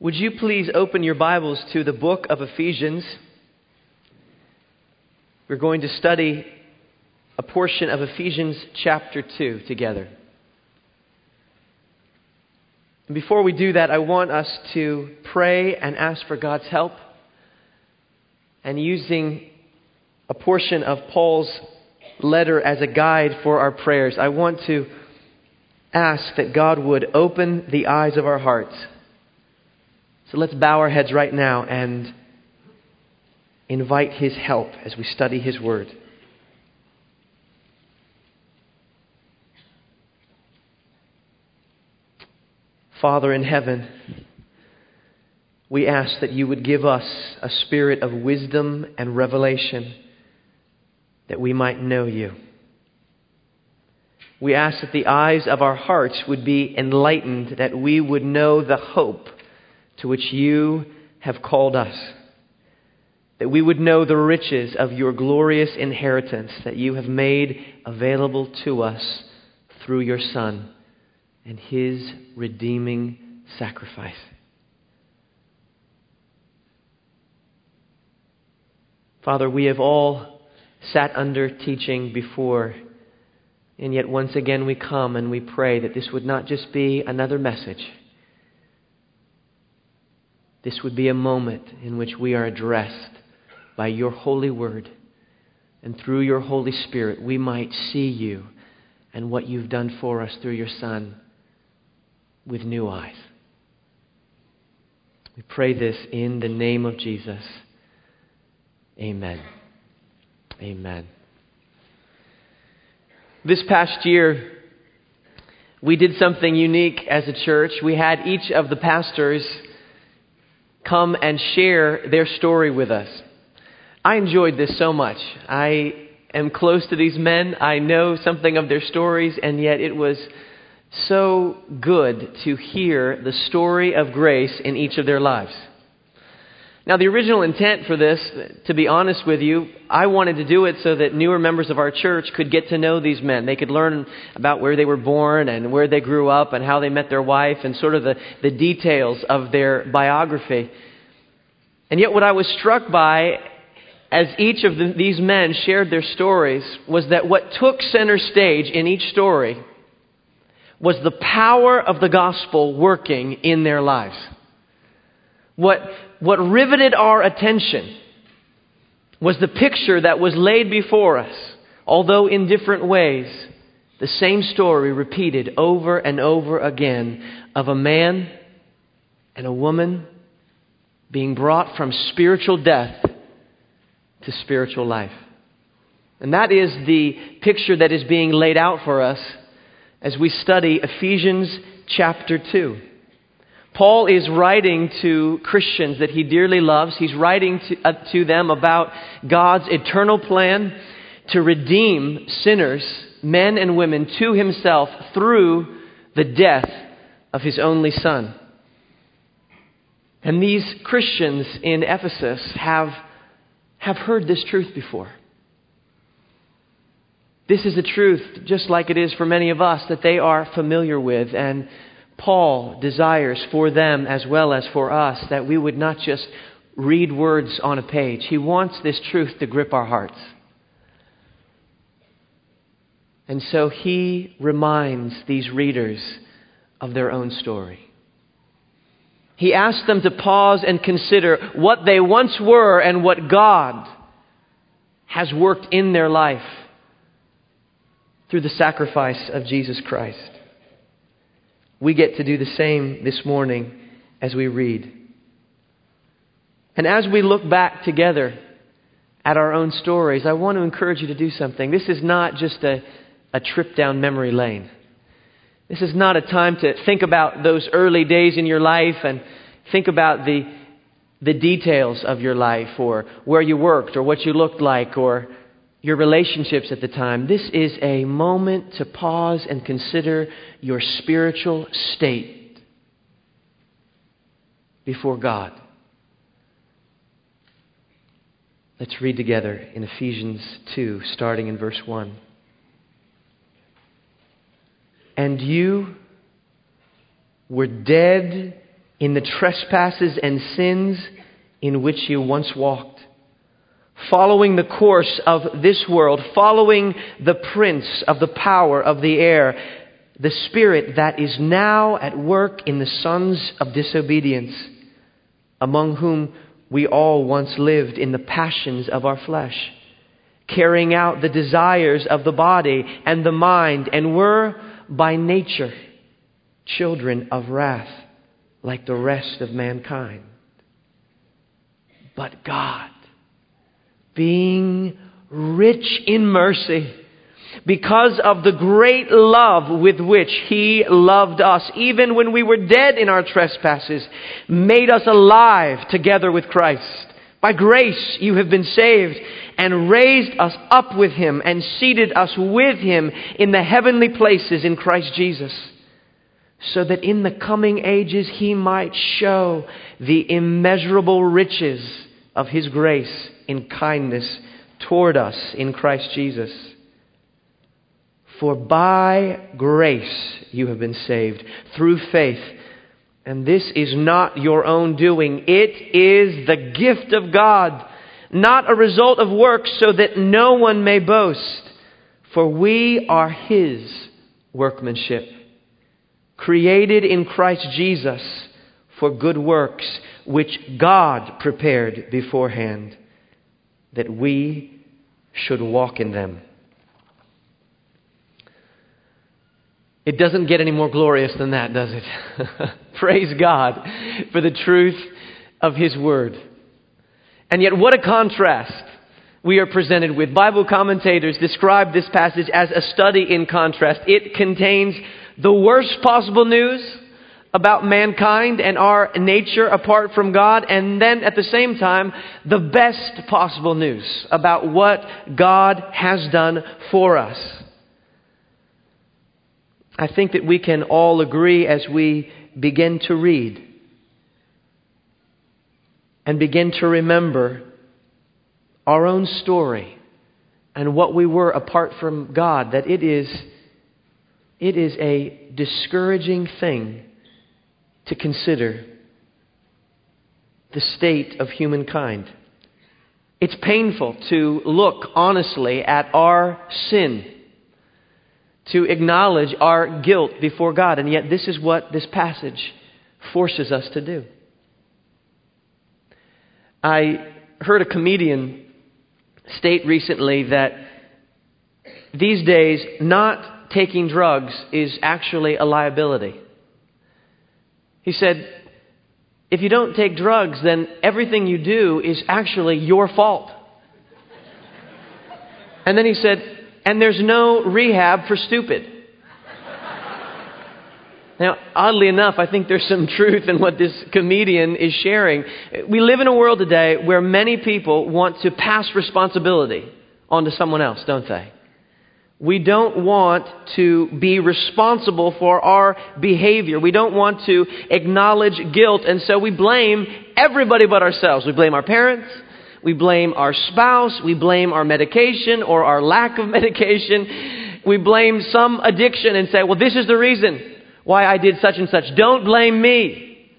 Would you please open your Bibles to the book of Ephesians? We're going to study a portion of Ephesians chapter 2 together. And before we do that, I want us to pray and ask for God's help. And using a portion of Paul's letter as a guide for our prayers, I want to ask that God would open the eyes of our hearts. So let's bow our heads right now and invite His help as we study His Word. Father in heaven, we ask that you would give us a spirit of wisdom and revelation that we might know you. We ask that the eyes of our hearts would be enlightened, that we would know the hope to which you have called us, that we would know the riches of your glorious inheritance that you have made available to us through your Son and His redeeming sacrifice. Father, we have all sat under teaching before, and yet once again we come and we pray that this would not just be another message. This would be a moment in which we are addressed by your holy word, and through your Holy Spirit we might see you and what you've done for us through your Son with new eyes. We pray this in the name of Jesus. Amen. Amen. This past year, we did something unique as a church. We had each of the pastors come and share their story with us. I enjoyed this so much. I am close to these men. I know something of their stories, and yet it was so good to hear the story of grace in each of their lives. Now, the original intent for this, to be honest with you, I wanted to do it so that newer members of our church could get to know these men. They could learn about where they were born and where they grew up and how they met their wife and sort of the details of their biography. And yet what I was struck by as each of these men shared their stories was that what took center stage in each story was the power of the gospel working in their lives. What riveted our attention was the picture that was laid before us, although in different ways, the same story repeated over and over again of a man and a woman being brought from spiritual death to spiritual life. And that is the picture that is being laid out for us as we study Ephesians chapter 2. Paul is writing to Christians that he dearly loves. He's writing to them about God's eternal plan to redeem sinners, men and women, to Himself through the death of His only Son. And these Christians in Ephesus have heard this truth before. This is a truth, just like it is for many of us, that they are familiar with. And Paul desires for them as well as for us that we would not just read words on a page. He wants this truth to grip our hearts. And so he reminds these readers of their own story. He asks them to pause and consider what they once were and what God has worked in their life through the sacrifice of Jesus Christ. We get to do the same this morning as we read. And as we look back together at our own stories, I want to encourage you to do something. This is not just a trip down memory lane. This is not a time to think about those early days in your life and think about the details of your life or where you worked or what you looked like or your relationships at the time. This is a moment to pause and consider your spiritual state before God. Let's read together in Ephesians 2, starting in verse 1. And you were dead in the trespasses and sins in which you once walked, following the course of this world, following the prince of the power of the air, the spirit that is now at work in the sons of disobedience, among whom we all once lived in the passions of our flesh, carrying out the desires of the body and the mind, and were by nature children of wrath, like the rest of mankind. But God, being rich in mercy, because of the great love with which He loved us, even when we were dead in our trespasses, made us alive together with Christ. By grace you have been saved, and raised us up with Him, and seated us with Him in the heavenly places in Christ Jesus, so that in the coming ages He might show the immeasurable riches of His grace in kindness toward us in Christ Jesus. For by grace you have been saved, through faith. And this is not your own doing. It is the gift of God, not a result of works, so that no one may boast. For we are His workmanship, created in Christ Jesus for good works, which God prepared beforehand, that we should walk in them. It doesn't get any more glorious than that, does it? Praise God for the truth of His Word. And yet what a contrast we are presented with. Bible commentators describe this passage as a study in contrast. It contains the worst possible news about mankind and our nature apart from God, and then at the same time, the best possible news about what God has done for us. I think that we can all agree as we begin to read and begin to remember our own story and what we were apart from God, that it is a discouraging thing to consider the state of humankind. It's painful to look honestly at our sin, to acknowledge our guilt before God. And yet this is what this passage forces us to do. I heard a comedian state recently that these days not taking drugs is actually a liability. He said, if you don't take drugs, then everything you do is actually your fault. And then he said, and there's no rehab for stupid. Now, oddly enough, I think there's some truth in what this comedian is sharing. We live in a world today where many people want to pass responsibility onto someone else, don't they? We don't want to be responsible for our behavior. We don't want to acknowledge guilt, and so we blame everybody but ourselves. We blame our parents. We blame our spouse. We blame our medication or our lack of medication. We blame some addiction and say, well, this is the reason why I did such and such. Don't blame me.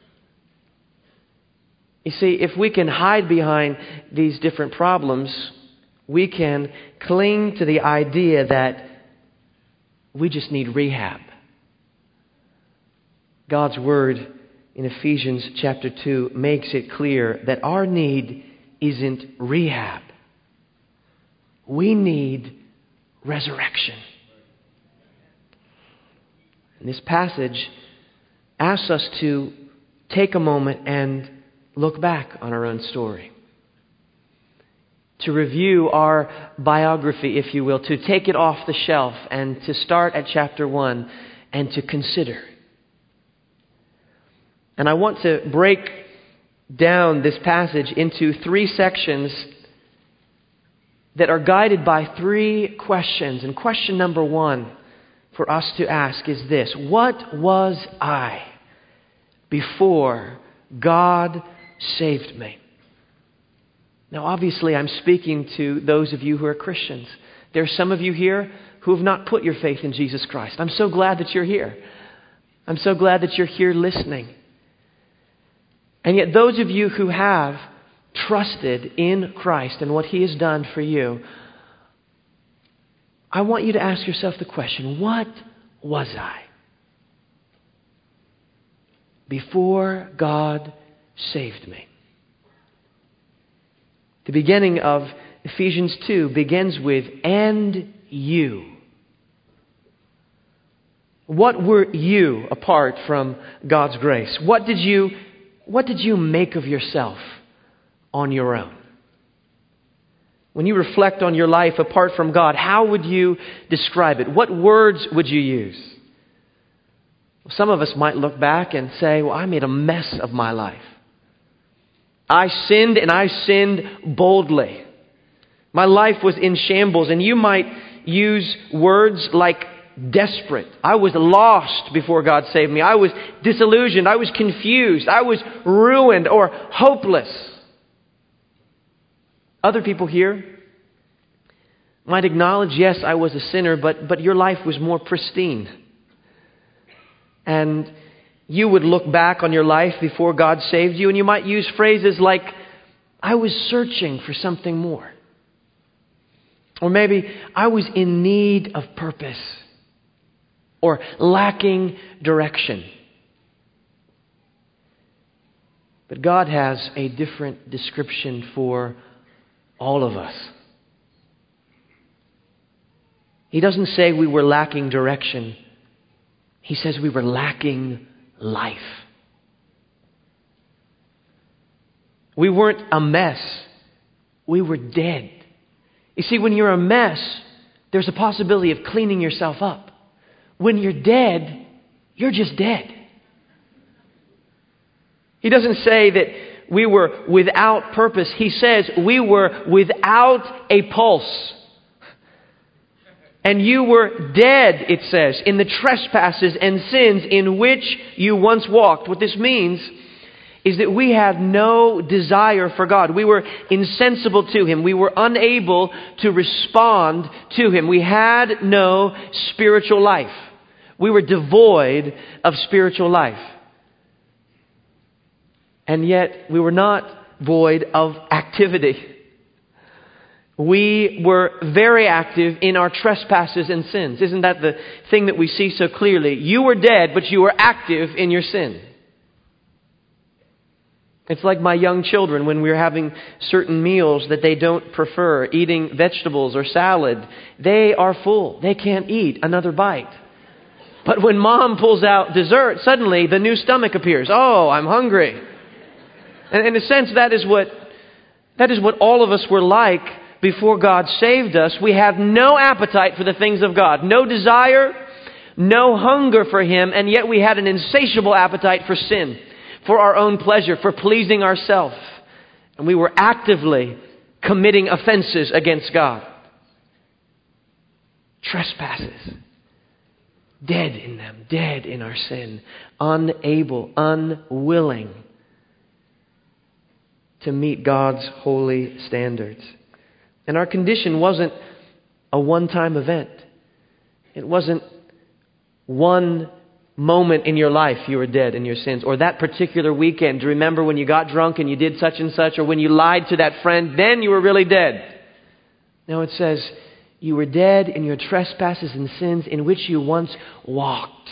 You see, if we can hide behind these different problems, we can cling to the idea that we just need rehab. God's Word in Ephesians chapter 2 makes it clear that our need isn't rehab. We need resurrection. And this passage asks us to take a moment and look back on our own story. To review our biography, if you will, to take it off the shelf and to start at chapter 1 and to consider. And I want to break down this passage into 3 sections that are guided by 3 questions. And question number 1 for us to ask is this: what was I before God saved me? Now, obviously, I'm speaking to those of you who are Christians. There are some of you here who have not put your faith in Jesus Christ. I'm so glad that you're here. I'm so glad that you're here listening. And yet those of you who have trusted in Christ and what He has done for you, I want you to ask yourself the question, what was I before God saved me? The beginning of Ephesians 2 begins with, and you. What were you apart from God's grace? What did you make of yourself on your own? When you reflect on your life apart from God, how would you describe it? What words would you use? Some of us might look back and say, well, I made a mess of my life. I sinned, and I sinned boldly. My life was in shambles. And you might use words like desperate. I was lost before God saved me. I was disillusioned. I was confused. I was ruined or hopeless. Other people here might acknowledge, yes, I was a sinner, but your life was more pristine. And you would look back on your life before God saved you, and you might use phrases like, I was searching for something more. Or maybe, I was in need of purpose. Or lacking direction. But God has a different description for all of us. He doesn't say we were lacking direction. He says we were lacking life. We weren't a mess. We were dead. You see, when you're a mess, there's a possibility of cleaning yourself up. When you're dead, you're just dead. He doesn't say that we were without purpose. He says we were without a pulse. And you were dead, it says, in the trespasses and sins in which you once walked. What this means is that we had no desire for God. We were insensible to Him. We were unable to respond to Him. We had no spiritual life. We were devoid of spiritual life. And yet, we were not void of activity. We were very active in our trespasses and sins. Isn't that the thing that we see so clearly? You were dead, but you were active in your sin. It's like my young children when we're having certain meals that they don't prefer, eating vegetables or salad. They are full. They can't eat another bite. But when mom pulls out dessert, suddenly the new stomach appears. Oh, I'm hungry. And in a sense, that is what all of us were like before God saved us. We have no appetite for the things of God, no desire, no hunger for Him, and yet we had an insatiable appetite for sin, for our own pleasure, for pleasing ourselves. And we were actively committing offenses against God. Trespasses. Dead in them, dead in our sin, unable, unwilling to meet God's holy standards. And our condition wasn't a one-time event. It wasn't one moment in your life you were dead in your sins, or that particular weekend. Do you remember when you got drunk and you did such and such, or when you lied to that friend, then you were really dead. No, it says, you were dead in your trespasses and sins in which you once walked.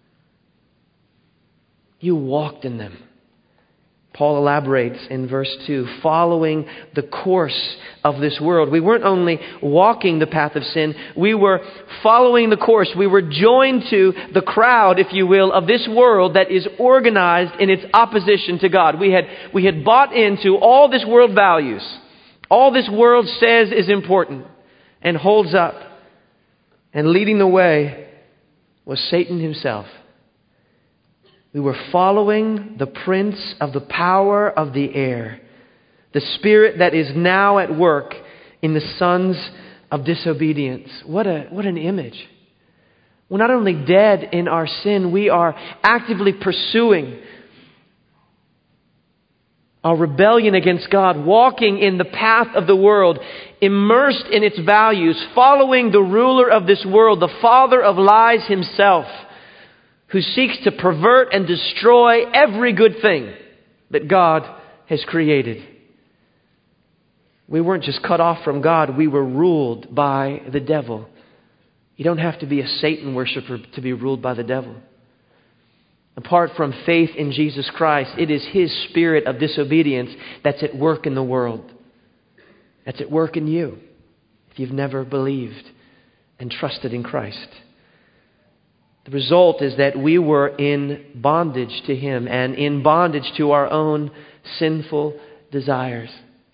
You walked in them. Paul elaborates in verse 2, following the course of this world. We weren't only walking the path of sin, we were following the course. We were joined to the crowd, if you will, of this world that is organized in its opposition to God. We had bought into all this world values. All this world says is important and holds up. And leading the way was Satan himself. We were following the prince of the power of the air, the spirit that is now at work in the sons of disobedience. What an image. We're not only dead in our sin, we are actively pursuing our rebellion against God, walking in the path of the world, immersed in its values, following the ruler of this world, the father of lies himself, who seeks to pervert and destroy every good thing that God has created. We weren't just cut off from God, we were ruled by the devil. You don't have to be a Satan worshiper to be ruled by the devil. Apart from faith in Jesus Christ, it is His spirit of disobedience that's at work in the world. That's at work in you if you've never believed and trusted in Christ. The result is that we were in bondage to Him and in bondage to our own sinful desires.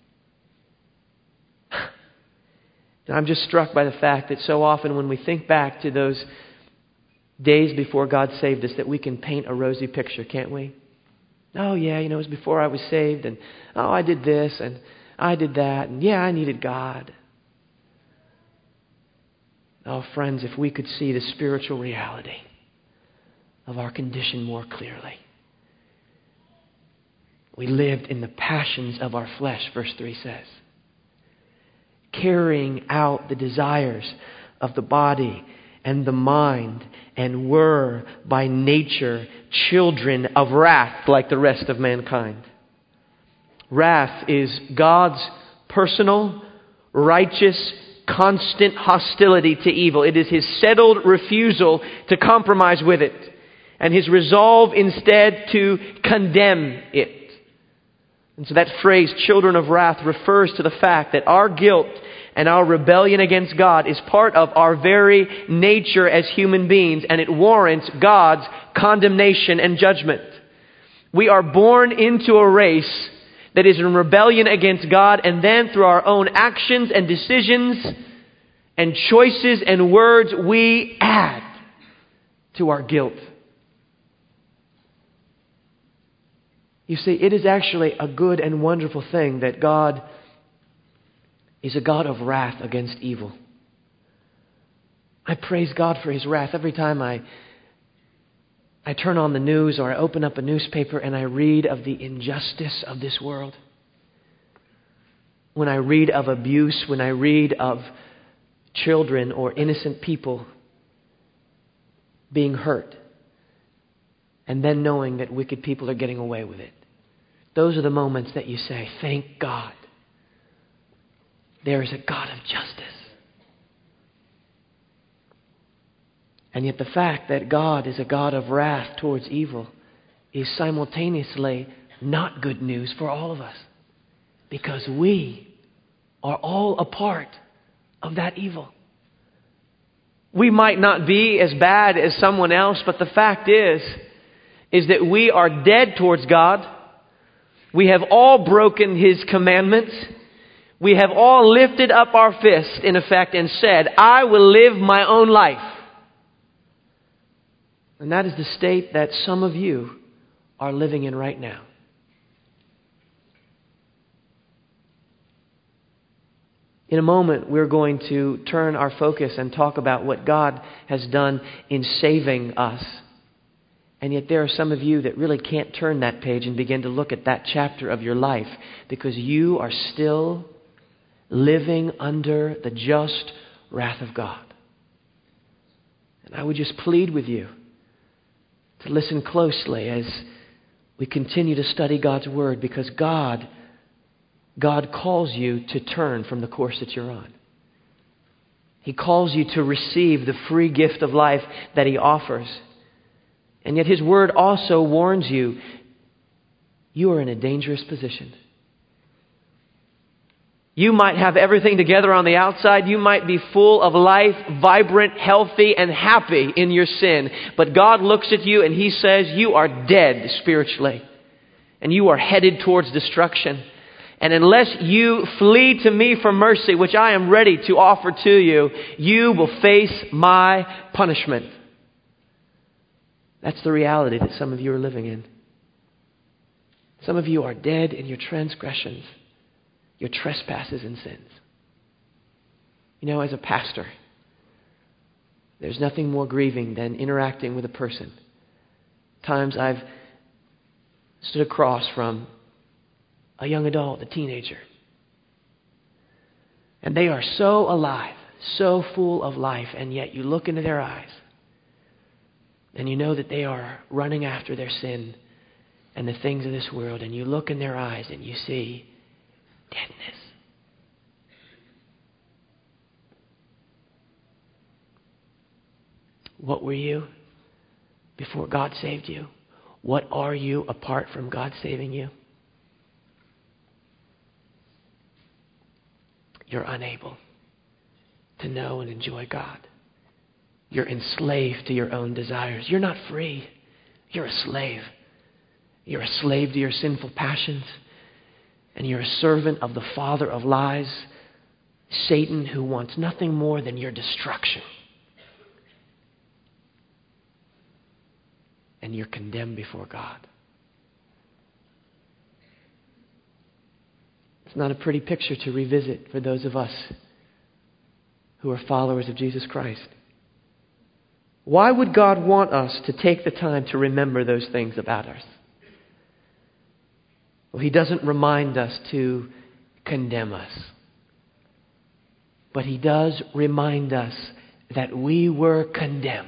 And I'm just struck by the fact that so often when we think back to those days before God saved us, that we can paint a rosy picture, can't we? Oh yeah, it was before I was saved, and oh, I did this and I did that, and yeah, I needed God. Oh, friends, if we could see the spiritual reality of our condition more clearly. We lived in the passions of our flesh, verse 3 says. Carrying out the desires of the body and the mind, and were by nature children of wrath like the rest of mankind. Wrath is God's personal, righteous, constant hostility to evil. It is His settled refusal to compromise with it, and His resolve instead to condemn it. And so that phrase, children of wrath, refers to the fact that our guilt and our rebellion against God is part of our very nature as human beings, and it warrants God's condemnation and judgment. We are born into a race that is in rebellion against God, and then through our own actions and decisions and choices and words, we add to our guilt. You see, it is actually a good and wonderful thing that God is a God of wrath against evil. I praise God for His wrath every time I turn on the news or I open up a newspaper and I read of the injustice of this world. When I read of abuse, when I read of children or innocent people being hurt, and then knowing that wicked people are getting away with it. Those are the moments that you say, thank God. There is a God of justice. And yet the fact that God is a God of wrath towards evil is simultaneously not good news for all of us. Because we are all a part of that evil. We might not be as bad as someone else, but the fact is that we are dead towards God. We have all broken His commandments. We have all lifted up our fist, in effect, and said, I will live my own life. And that is the state that some of you are living in right now. In a moment, we're going to turn our focus and talk about what God has done in saving us. And yet there are some of you that really can't turn that page and begin to look at that chapter of your life because you are still living under the just wrath of God. And I would just plead with you to listen closely as we continue to study God's Word, because God calls you to turn from the course that you're on. He calls you to receive the free gift of life that He offers. And yet His Word also warns you, you are in a dangerous position. You might have everything together on the outside. You might be full of life, vibrant, healthy, and happy in your sin. But God looks at you and He says, you are dead spiritually. And you are headed towards destruction. And unless you flee to me for mercy, which I am ready to offer to you, you will face my punishment. That's the reality that some of you are living in. Some of you are dead in your transgressions, your trespasses and sins. As a pastor, there's nothing more grieving than interacting with a person. Times I've stood across from a young adult, a teenager, and they are so alive, so full of life, and yet you look into their eyes and you know that they are running after their sin and the things of this world, and you look in their eyes and you see deadness. What were you before God saved you? What are you apart from God saving you? You're unable to know and enjoy God. You're enslaved to your own desires. You're not free. You're a slave. You're a slave to your sinful passions. And you're a servant of the father of lies, Satan, who wants nothing more than your destruction. And you're condemned before God. It's not a pretty picture to revisit for those of us who are followers of Jesus Christ. Why would God want us to take the time to remember those things about us? Well, He doesn't remind us to condemn us. But He does remind us that we were condemned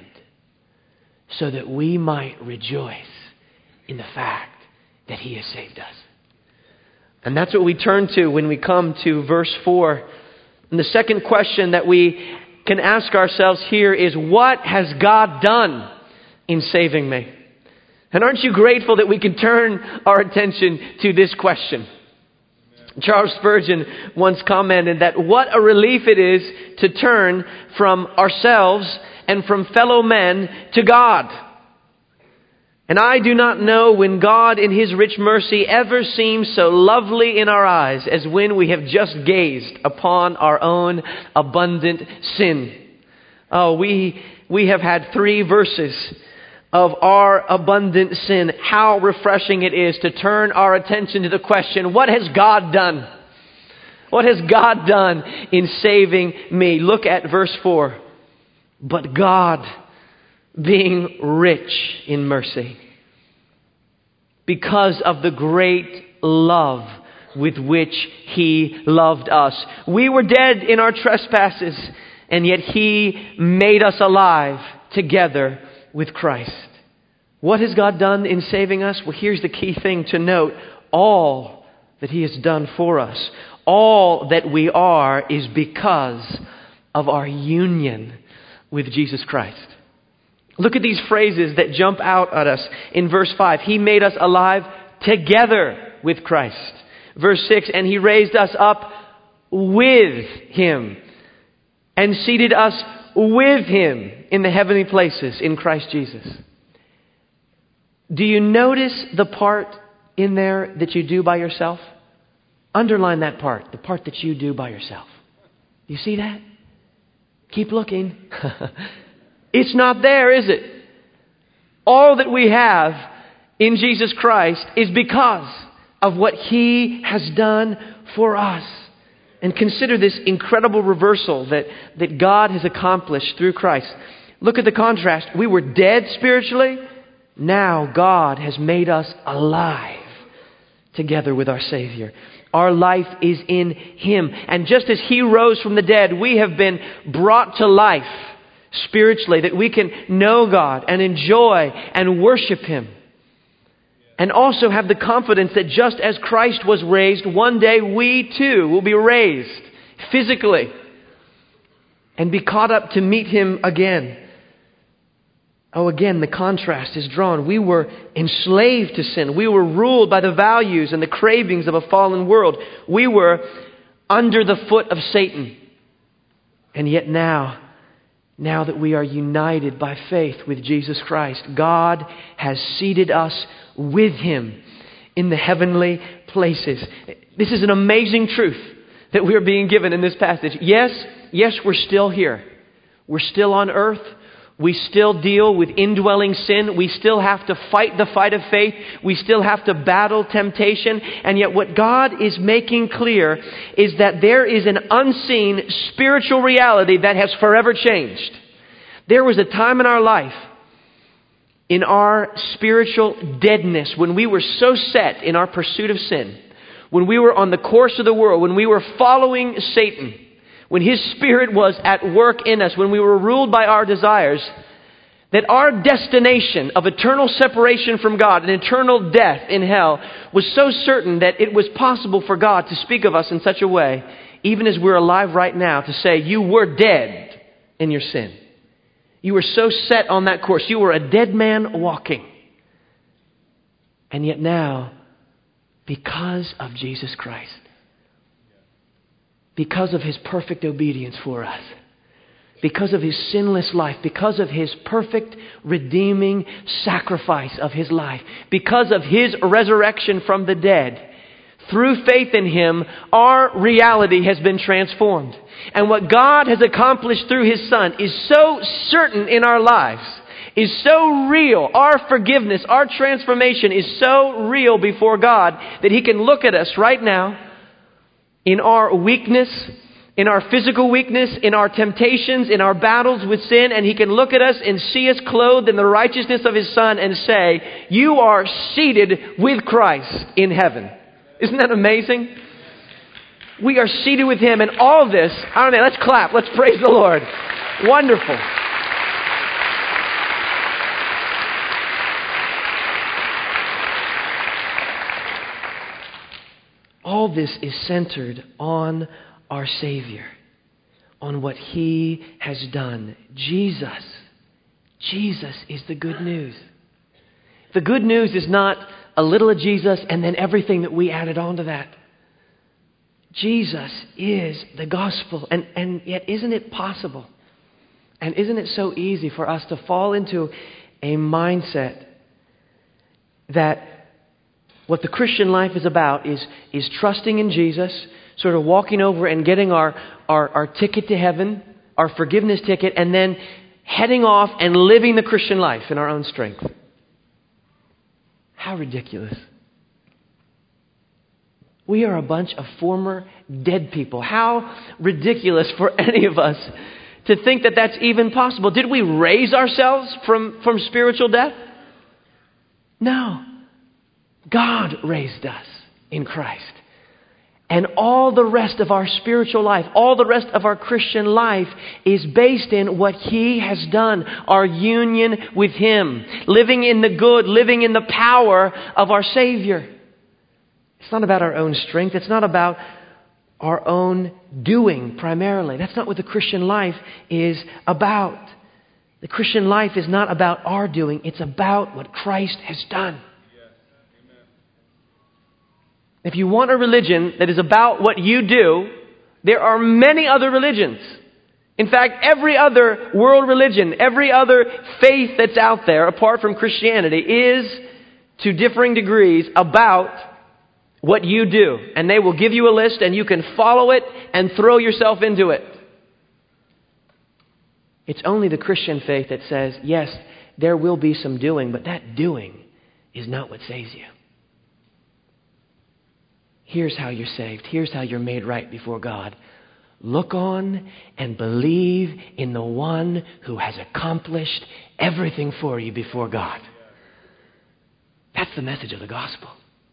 so that we might rejoice in the fact that He has saved us. And that's what we turn to when we come to verse 4. And the second question that we can ask ourselves here is, what has God done in saving me? And aren't you grateful that we can turn our attention to this question? Amen. Charles Spurgeon once commented that what a relief it is to turn from ourselves and from fellow men to God. And I do not know when God in His rich mercy ever seems so lovely in our eyes as when we have just gazed upon our own abundant sin. Oh, we have had 3 verses of our abundant sin. How refreshing it is to turn our attention to the question, what has God done? What has God done in saving me? Look at verse 4. But God, being rich in mercy, because of the great love with which He loved us. We were dead in our trespasses, and yet He made us alive together with Christ. What has God done in saving us? Well, here's the key thing to note. All that He has done for us, all that we are, is because of our union with Jesus Christ. Look at these phrases that jump out at us in verse 5. He made us alive together with Christ. Verse 6, and He raised us up with Him and seated us with Him in the heavenly places in Christ Jesus. Do you notice the part in there that you do by yourself? Underline that part, the part that you do by yourself. You see that? Keep looking. It's not there, is it? All that we have in Jesus Christ is because of what He has done for us. And consider this incredible reversal that God has accomplished through Christ. Look at the contrast. We were dead spiritually. Now God has made us alive together with our Savior. Our life is in Him. And just as He rose from the dead, we have been brought to life spiritually, that we can know God and enjoy and worship Him. And also have the confidence that just as Christ was raised, one day we too will be raised physically and be caught up to meet Him again. Oh, again, the contrast is drawn. We were enslaved to sin. We were ruled by the values and the cravings of a fallen world. We were under the foot of Satan. And yet now that we are united by faith with Jesus Christ, God has seated us with Him in the heavenly places. This is an amazing truth that we are being given in this passage. Yes, we're still here. We're still on earth. We still deal with indwelling sin. We still have to fight the fight of faith. We still have to battle temptation. And yet what God is making clear is that there is an unseen spiritual reality that has forever changed. There was a time in our life, in our spiritual deadness, when we were so set in our pursuit of sin, when we were on the course of the world, when we were following Satan, when his spirit was at work in us, when we were ruled by our desires, That our destination of eternal separation from God and eternal death in hell was so certain that it was possible for God to speak of us in such a way, even as we're alive right now, to say, you were dead in your sin. You were so set on that course. You were a dead man walking. And yet now, because of Jesus Christ, because of His perfect obedience for us, because of His sinless life, because of His perfect redeeming sacrifice of His life, because of His resurrection from the dead, through faith in Him, our reality has been transformed. And what God has accomplished through His Son is so certain in our lives, is so real. Our forgiveness, our transformation is so real before God that He can look at us right now in our weakness, in our physical weakness, in our temptations, in our battles with sin, and He can look at us and see us clothed in the righteousness of His Son and say, you are seated with Christ in heaven. Isn't that amazing? We are seated with Him, and all this, I don't know, let's clap, let's praise the Lord. Wonderful. All this is centered on our Savior, on what He has done. Jesus is the good news. The good news is not a little of Jesus and then everything that we added on to that. Jesus is the gospel. And yet, isn't it possible? And isn't it so easy for us to fall into a mindset that what the Christian life is about is trusting in Jesus, sort of walking over and getting our ticket to heaven, our forgiveness ticket, and then heading off and living the Christian life in our own strength. How ridiculous. We are a bunch of former dead people. How ridiculous for any of us to think that that's even possible. Did we raise ourselves from spiritual death? No. God raised us in Christ. And all the rest of our spiritual life, all the rest of our Christian life is based in what He has done, our union with Him, living in the good, living in the power of our Savior. It's not about our own strength. It's not about our own doing primarily. That's not what the Christian life is about. The Christian life is not about our doing. It's about what Christ has done. If you want a religion that is about what you do, there are many other religions. In fact, every other world religion, every other faith that's out there, apart from Christianity, is to differing degrees about what you do. And they will give you a list and you can follow it and throw yourself into it. It's only the Christian faith that says, yes, there will be some doing, but that doing is not what saves you. Here's how you're saved. Here's how you're made right before God. Look on and believe in the one who has accomplished everything for you before God. That's the message of the gospel.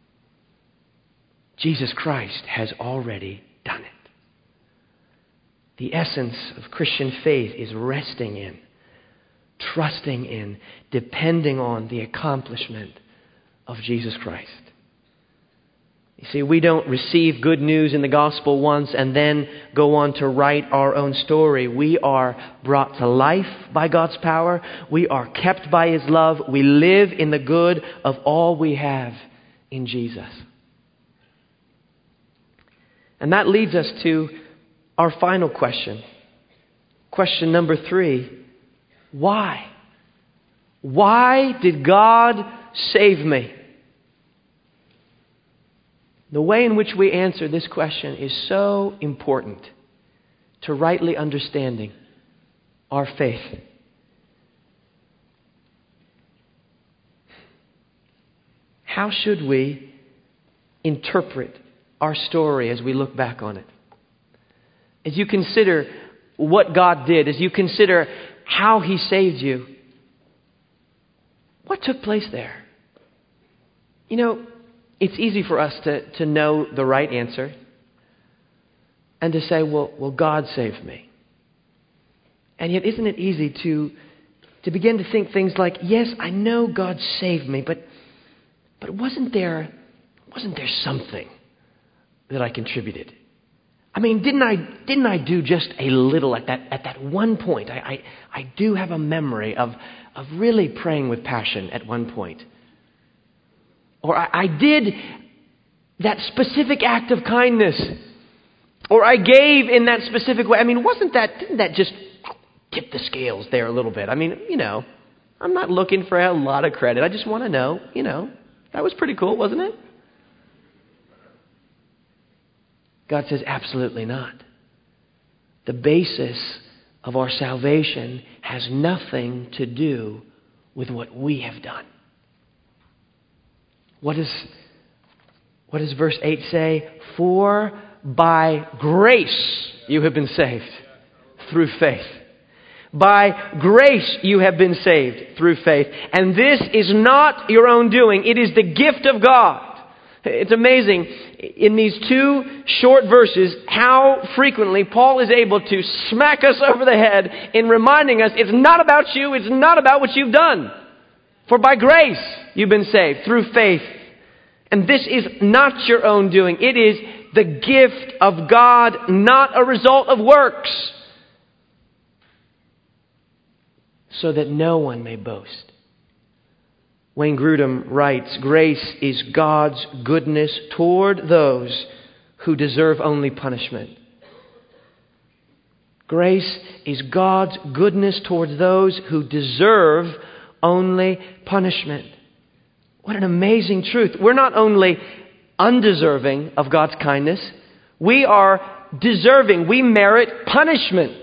Jesus Christ has already done it. The essence of Christian faith is resting in, trusting in, depending on the accomplishment of Jesus Christ. You see, we don't receive good news in the gospel once and then go on to write our own story. We are brought to life by God's power. We are kept by His love. We live in the good of all we have in Jesus. And that leads us to our final question. Question number 3. Why? Why did God save me? The way in which we answer this question is so important to rightly understanding our faith. How should we interpret our story as we look back on it? As you consider what God did, as you consider how He saved you, what took place there? You know, it's easy for us to know the right answer and to say, well, God saved me. And yet, isn't it easy to to begin to think things like, yes, I know God saved me, but wasn't there something that I contributed? I mean, didn't I do just a little at that one point? I do have a memory of really praying with passion at one point. Or I did that specific act of kindness. Or I gave in that specific way. I mean, didn't that just tip the scales there a little bit? I mean, I'm not looking for a lot of credit. I just want to know, that was pretty cool, wasn't it? God says, absolutely not. The basis of our salvation has nothing to do with what we have done. What does verse 8 say? For by grace you have been saved through faith. By grace you have been saved through faith. And this is not your own doing. It is the gift of God. It's amazing in these two short verses how frequently Paul is able to smack us over the head in reminding us it's not about you, it's not about what you've done. For by grace you've been saved through faith. And this is not your own doing. It is the gift of God, not a result of works, so that no one may boast. Wayne Grudem writes, grace is God's goodness toward those who deserve only punishment. Grace is God's goodness towards those who deserve only punishment. What an amazing truth. We're not only undeserving of God's kindness, we are deserving. We merit punishment.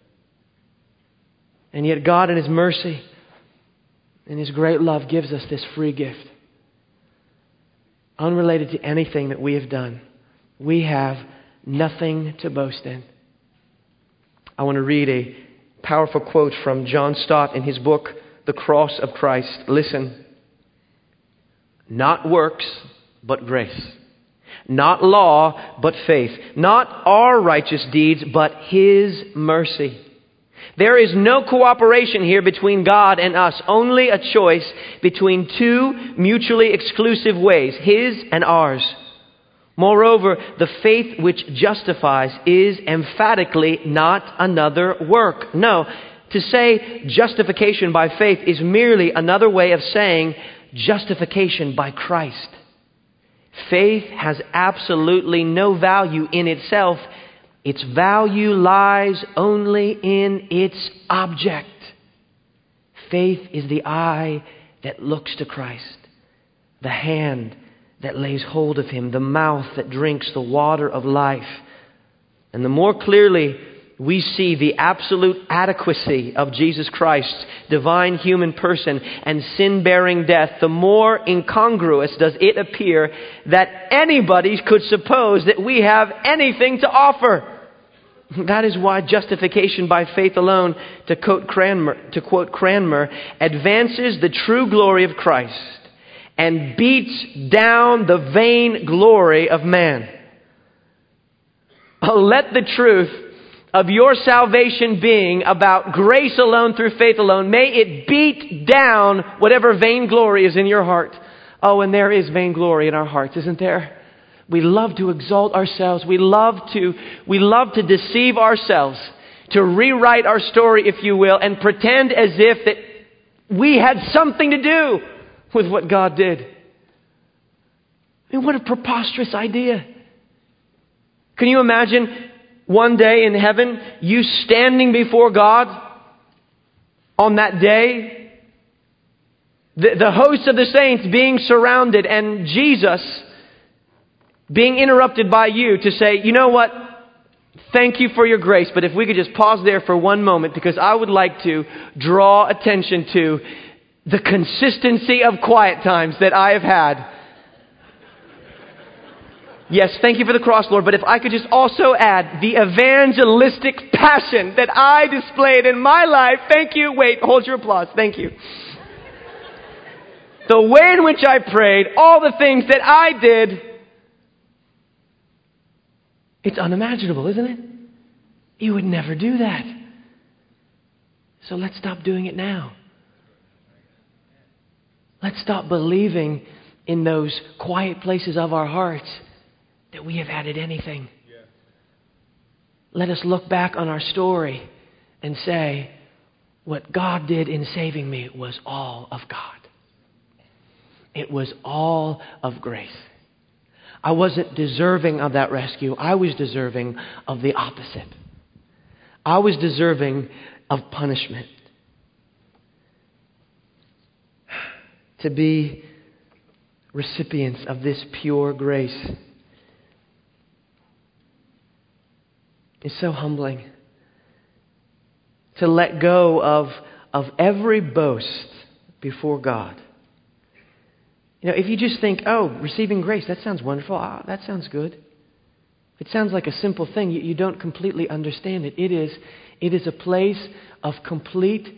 And yet God in His mercy and His great love gives us this free gift. Unrelated to anything that we have done. We have nothing to boast in. I want to read a powerful quote from John Stott in his book, The Cross of Christ. Listen. Not works, but grace. Not law, but faith. Not our righteous deeds, but His mercy. There is no cooperation here between God and us, only a choice between two mutually exclusive ways, His and ours. Moreover, the faith which justifies is emphatically not another work. No, to say justification by faith is merely another way of saying justification by Christ. Faith has absolutely no value in itself. Its value lies only in its object. Faith is the eye that looks to Christ, the hand that lays hold of Him, the mouth that drinks the water of life. And the more clearly we see the absolute adequacy of Jesus Christ's divine human person and sin-bearing death, the more incongruous does it appear that anybody could suppose that we have anything to offer. That is why justification by faith alone, to quote Cranmer, advances the true glory of Christ and beats down the vain glory of man. Let the truth of your salvation being about grace alone through faith alone, may it beat down whatever vainglory is in your heart. Oh, and there is vainglory in our hearts, isn't there? We love to exalt ourselves. We love to deceive ourselves, to rewrite our story, if you will, and pretend as if that we had something to do with what God did. I mean, what a preposterous idea. Can you imagine one day in heaven, you standing before God on that day, the host of the saints being surrounded, and Jesus being interrupted by you to say, you know what? Thank you for your grace, but if we could just pause there for one moment, because I would like to draw attention to the consistency of quiet times that I have had. Yes, thank you for the cross, Lord, but if I could just also add the evangelistic passion that I displayed in my life. Thank you. Wait, hold your applause. Thank you. The way in which I prayed, all the things that I did. It's unimaginable, isn't it? You would never do that. So let's stop doing it now. Let's stop believing in those quiet places of our hearts that we have added anything. Yeah. Let us look back on our story and say, what God did in saving me was all of God. It was all of grace. I wasn't deserving of that rescue. I was deserving of the opposite. I was deserving of punishment. To be recipients of this pure grace is so humbling. To let go of every boast before God. You know, if you just think, oh, receiving grace, that sounds wonderful. That sounds good. It sounds like a simple thing. You don't completely understand it. It is a place of complete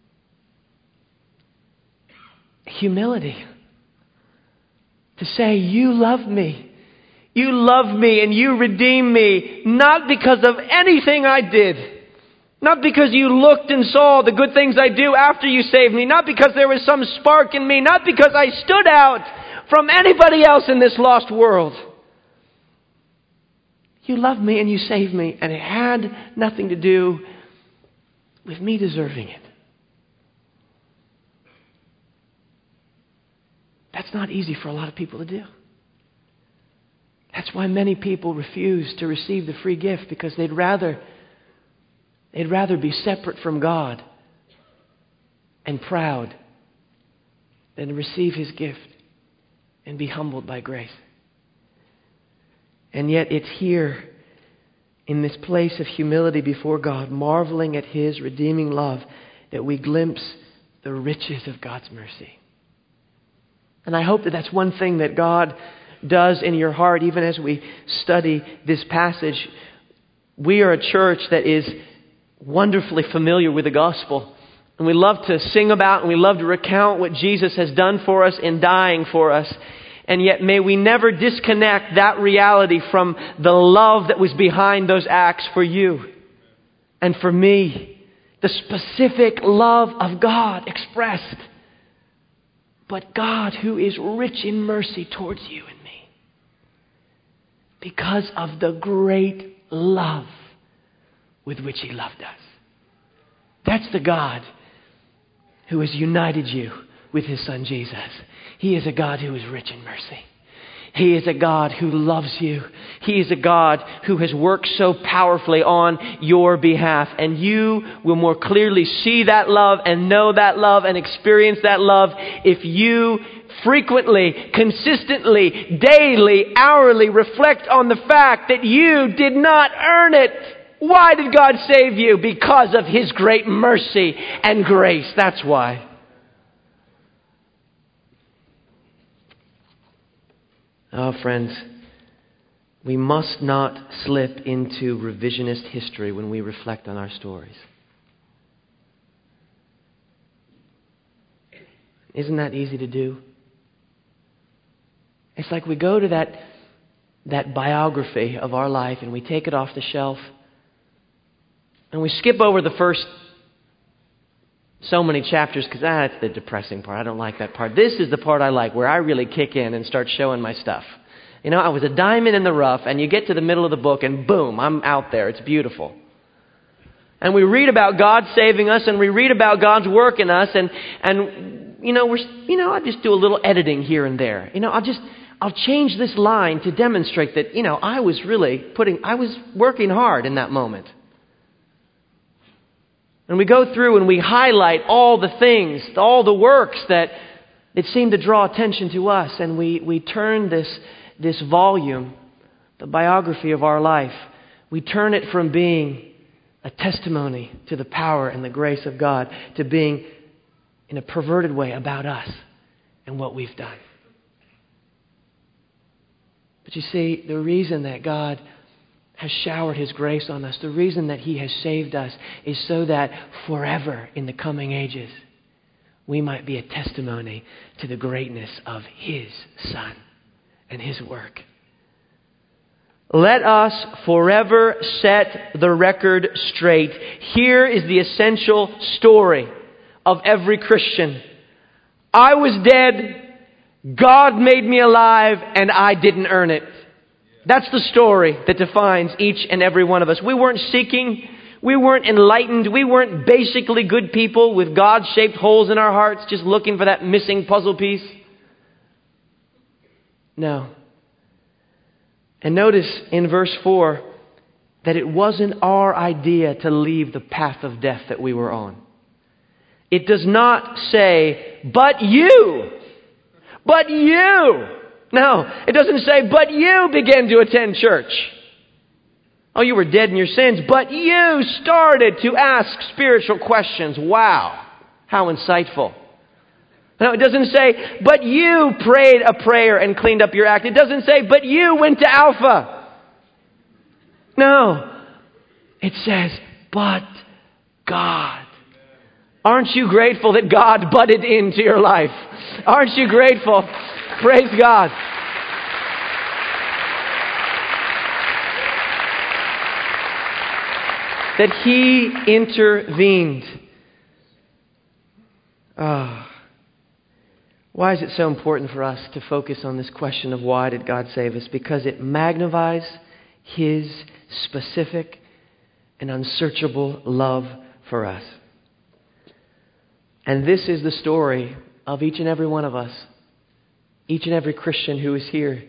humility. To say, you love me. You love me and you redeem me, not because of anything I did. Not because you looked and saw the good things I do after you saved me. Not because there was some spark in me. Not because I stood out from anybody else in this lost world. You love me and you saved me, and it had nothing to do with me deserving it. That's not easy for a lot of people to do. That's why many people refuse to receive the free gift, because they'd rather be separate from God and proud than to receive His gift and be humbled by grace. And yet it's here in this place of humility before God, marveling at His redeeming love, that we glimpse the riches of God's mercy. And I hope that that's one thing that God does in your heart, even as we study this passage. We are a church that is wonderfully familiar with the gospel. And we love to sing about and we love to recount what Jesus has done for us in dying for us. And yet may we never disconnect that reality from the love that was behind those acts for you and for me. The specific love of God expressed. But God, who is rich in mercy towards you and me, because of the great love with which He loved us. That's the God who has united you with His Son Jesus. He is a God who is rich in mercy. He is a God who loves you. He is a God who has worked so powerfully on your behalf. And you will more clearly see that love and know that love and experience that love if you frequently, consistently, daily, hourly reflect on the fact that you did not earn it. Why did God save you? Because of His great mercy and grace. That's why. Oh, friends, we must not slip into revisionist history when we reflect on our stories. Isn't that easy to do? It's like we go to that biography of our life and we take it off the shelf and we skip over the first so many chapters because that's the depressing part. I don't like that part. This is the part I like, where I really kick in and start showing my stuff. You know, I was a diamond in the rough, and you get to the middle of the book and boom, I'm out there. It's beautiful. And we read about God saving us, and we read about God's work in us, and I just do a little editing here and there. I'll change this line to demonstrate that, I was working hard in that moment. And we go through and we highlight all the things, all the works that seem to draw attention to us. And we turn this volume, the biography of our life, we turn it from being a testimony to the power and the grace of God to being, in a perverted way, about us and what we've done. But you see, the reason that God has showered His grace on us, the reason that He has saved us, is so that forever in the coming ages we might be a testimony to the greatness of His Son and His work. Let us forever set the record straight. Here is the essential story of every Christian. I was dead. God made me alive, and I didn't earn it. That's the story that defines each and every one of us. We weren't seeking. We weren't enlightened. We weren't basically good people with God-shaped holes in our hearts just looking for that missing puzzle piece. No. And notice in verse 4 that it wasn't our idea to leave the path of death that we were on. It does not say, but you. But you. No, it doesn't say, but you began to attend church. Oh, you were dead in your sins, but you started to ask spiritual questions. Wow, how insightful. No, it doesn't say, but you prayed a prayer and cleaned up your act. It doesn't say, but you went to Alpha. No, it says, but God. Aren't you grateful that God butted into your life? Aren't you grateful? Praise God. That He intervened. Why is it so important for us to focus on this question of why did God save us? Because it magnifies His specific and unsearchable love for us. And this is the story of each and every one of us. Each and every Christian who is here.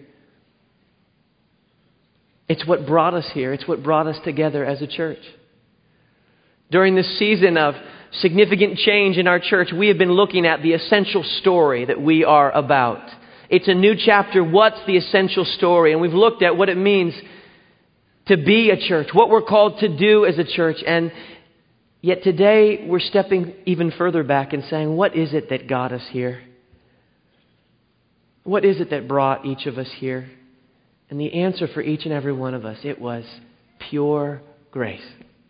It's what brought us here. It's what brought us together as a church. During this season of significant change in our church, we have been looking at the essential story that we are about. It's a new chapter. What's the essential story? And we've looked at what it means to be a church, what we're called to do as a church. And yet today we're stepping even further back and saying, what is it that got us here? What is it that brought each of us here? And the answer for each and every one of us, it was pure grace.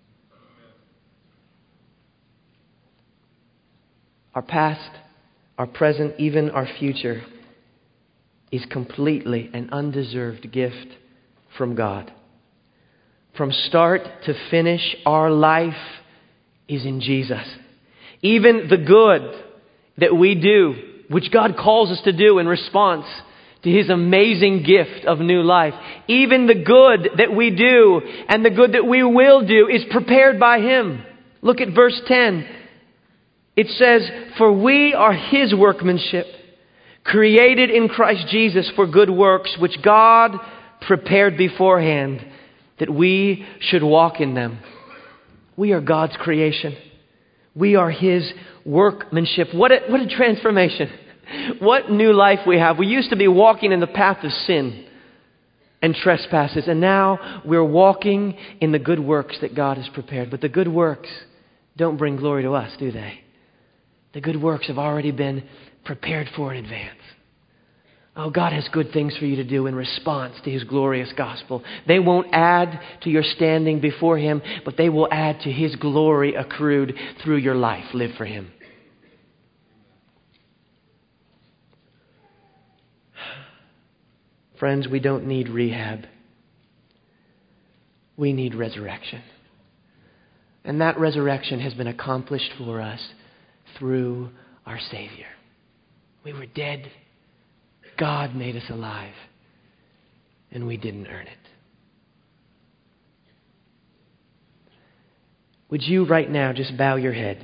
Our past, our present, even our future is completely an undeserved gift from God. From start to finish, our life is in Jesus. Even the good that we do, which God calls us to do in response to His amazing gift of new life, even the good that we do and the good that we will do is prepared by Him. Look at verse 10. It says, for we are His workmanship, created in Christ Jesus for good works, which God prepared beforehand that we should walk in them. We are God's creation. We are His workmanship. What a transformation. What new life we have. We used to be walking in the path of sin and trespasses, and now we're walking in the good works that God has prepared. But the good works don't bring glory to us, do they? The good works have already been prepared for in advance. Oh, God has good things for you to do in response to His glorious gospel. They won't add to your standing before Him, but they will add to His glory accrued through your life. Live for Him. Friends, we don't need rehab. We need resurrection. And that resurrection has been accomplished for us through our Savior. We were dead. God made us alive. And we didn't earn it. Would you right now just bow your head?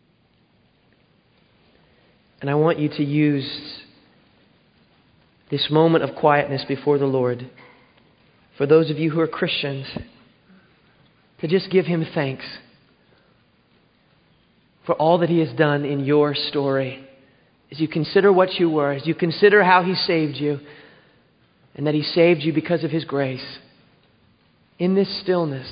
And I want you to use this moment of quietness before the Lord, for those of you who are Christians, to just give Him thanks for all that He has done in your story. As you consider what you were, as you consider how He saved you, and that He saved you because of His grace. In this stillness,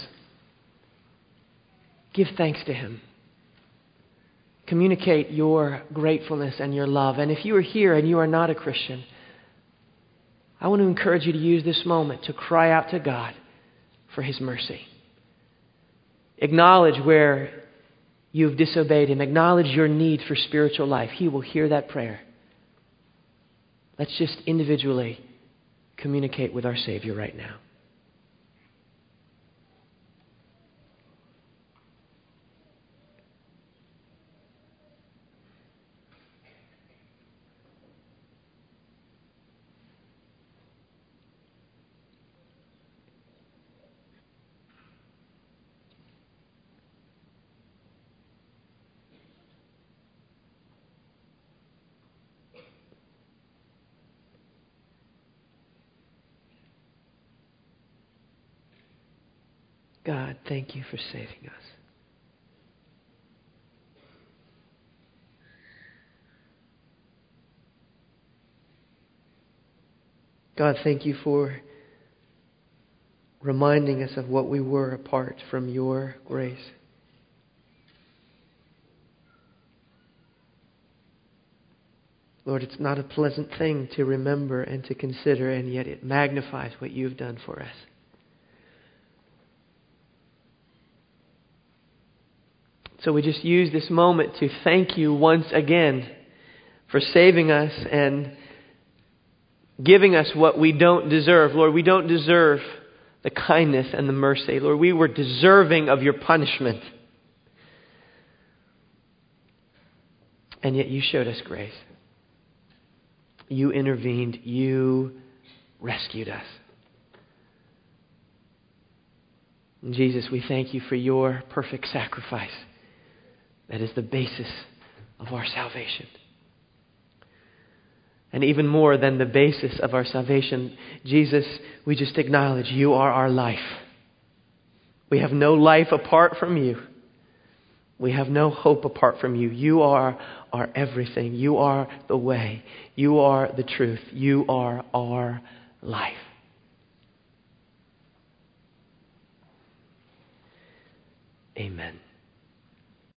give thanks to Him. Communicate your gratefulness and your love. And if you are here and you are not a Christian, I want to encourage you to use this moment to cry out to God for His mercy. Acknowledge where you've disobeyed Him. Acknowledge your need for spiritual life. He will hear that prayer. Let's just individually communicate with our Savior right now. God, thank you for saving us. God, thank you for reminding us of what we were apart from your grace. Lord, it's not a pleasant thing to remember and to consider, and yet it magnifies what you've done for us. So we just use this moment to thank you once again for saving us and giving us what we don't deserve. Lord, we don't deserve the kindness and the mercy. Lord, we were deserving of your punishment. And yet you showed us grace. You intervened. You rescued us. And Jesus, we thank you for your perfect sacrifice. That is the basis of our salvation. And even more than the basis of our salvation, Jesus, we just acknowledge you are our life. We have no life apart from you. We have no hope apart from you. You are our everything. You are the way. You are the truth. You are our life. Amen.